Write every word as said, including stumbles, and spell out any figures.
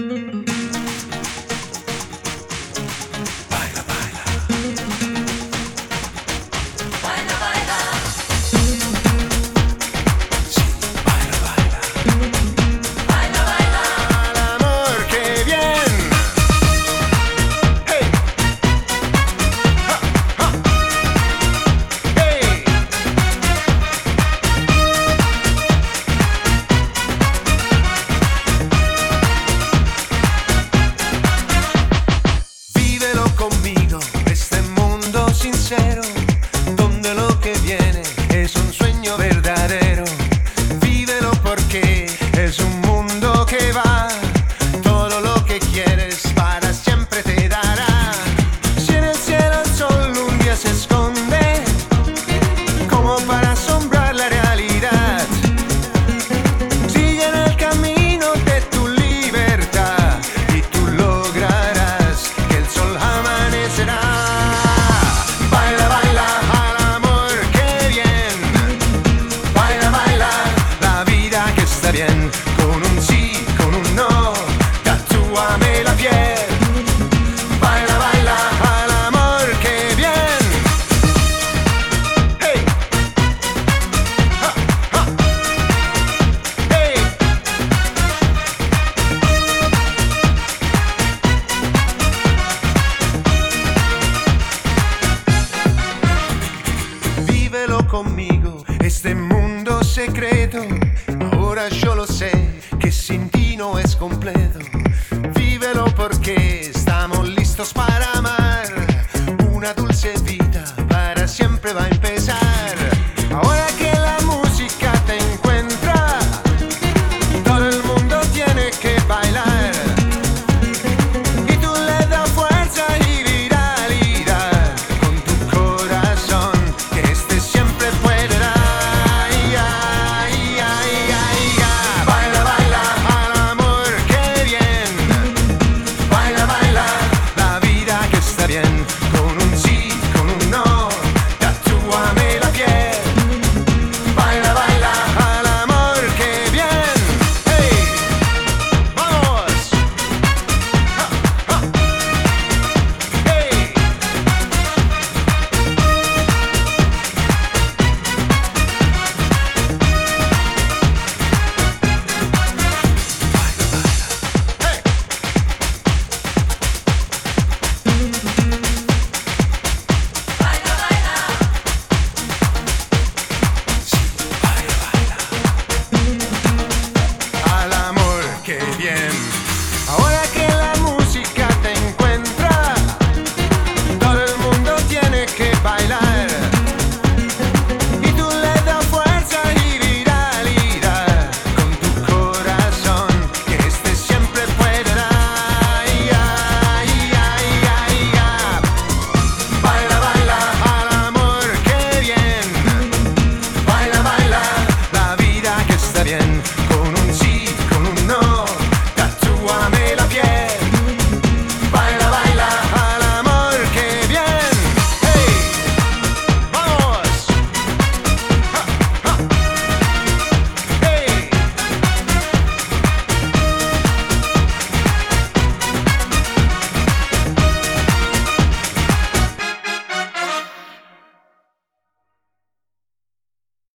Donde lo que viene es un sueño verdadero. Vívelo porque es un mundo que va. Todo lo que quieres para siempre te dará. Si en el cielo el sol un día se esconde, como para asombrar la realidad, sigue en el camino de tu libertad y tú lograrás que el sol amanecerá. Bien, con un sí, con un no, tatúame la piel. Baila, baila, al amor, qué bien. Hey, ha, ha. Hey. Vívelo conmigo, este mundo secreto. Ahora yo lo sé, que sin ti no es completo. Vívelo porque estamos listos para amar. Una dulce vida para siempre va a empezar. Ahora que la música te encuentra, todo el mundo tiene que bailar. Y tú le das fuerza y viralidad con tu corazón, que este siempre puede dar. Bien, con un sí, con un no, tatúame la piel. Baila, baila, al amor, qué bien. Hey, vamos. Ha, ha. Hey. Qué bien. Ahora que la música te encuentra, todo el mundo tiene que bailar. Y tú le das fuerza y viralidad con tu corazón, que este siempre puede dar. Ay, ay, ay, ay, ay. Baila, baila, al amor, qué bien. Baila, baila, la vida que está bien.